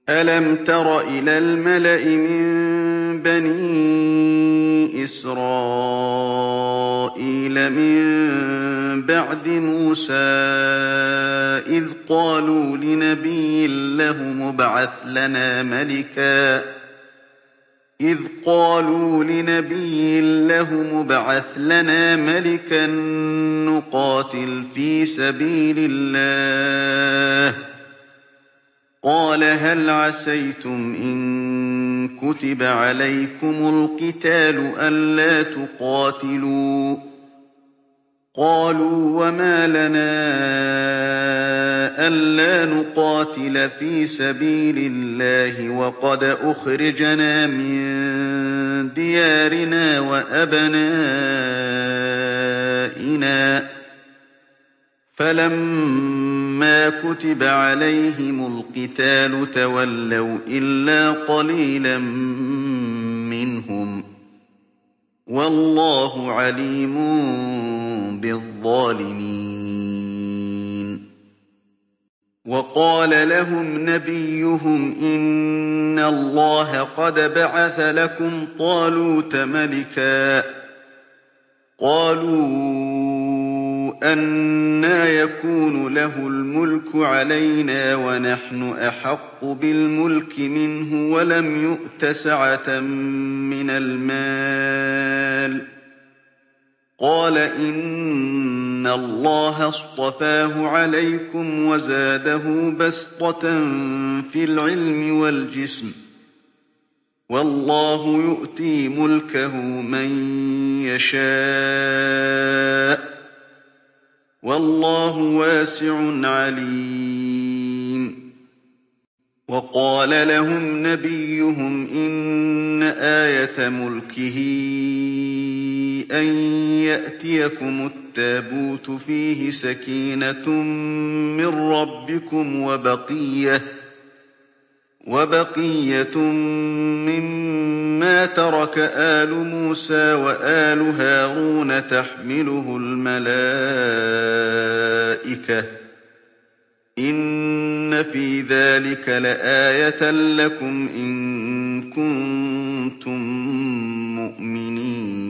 أَلَمْ تَرَ إِلَى الْمَلَإِ مِن بَنِي إِسْرَائِيلَ مِن بَعْدِ مُوسَىٰ إِذْ قَالُوا لِنَبِيٍّ لَّهُمُ ابْعَثْ لَنَا مَلِكًا نُّقَاتِلْ فِي سَبِيلِ اللَّهِ ۖ قَالَ هَلْ عَسَيْتُمْ إِن كُتِبَ عَلَيْكُمُ الْقِتَالُ أَلَّا تُقَاتِلُوا ۖ قَالُوا وَمَا لَنَا أَلَّا نُقَاتِلَ فِي سَبِيلِ اللَّهِ وَقَدْ أُخْرِجْنَا مِن دِيَارِنَا وَأَبْنَائِنَا ۖ فَلَمَّا كُتِبَ عَلَيْهِمُ الْقِتَالُ تَوَلَّوْا إِلَّا قَلِيلًا مِّنْهُمْ ۗ وَاللَّهُ عَلِيمٌ بِالظَّالِمِينَ. وَقَالَ لَهُمْ نَبِيُّهُمْ إِنَّ اللَّهَ قَدْ بَعَثَ لَكُمْ طَالُوتَ مَلِكًا ۚ قَالُوا أَنَّىٰ يَكُونُ لَهُ الْمُلْكُ عَلَيْنَا وَنَحْنُ أَحَقُّ بِالْمُلْكِ مِنْهُ وَلَمْ يُؤْتَ سَعَةً مِّنَ الْمَالِ ۚ قَالَ إِنَّ اللَّهَ اصْطَفَاهُ عَلَيْكُمْ وَزَادَهُ بَسْطَةً فِي الْعِلْمِ وَالْجِسْمِ ۖ وَاللَّهُ يُؤْتِي مُلْكَهُ مَن يَشَاءُ ۚ وَاللَّهُ وَاسِعٌ عَلِيمٌ. وَقَالَ لَهُمْ نَبِيُّهُمْ إِنَّ آيَةَ مُلْكِهِ أَن يَأْتِيَكُمُ التَّابُوتُ فِيهِ سَكِينَةٌ مِّن رَّبِّكُمْ وَبَقِيَّةٌ مِّمَّا تَرَكَ آلُ مُوسَىٰ وَآلُ هَارُونَ تَحْمِلُهُ الْمَلَائِكَةُ ۚ إِنَّ فِي ذَٰلِكَ لَآيَةً لَّكُمْ إِن كُنتُم مُّؤْمِنِينَ.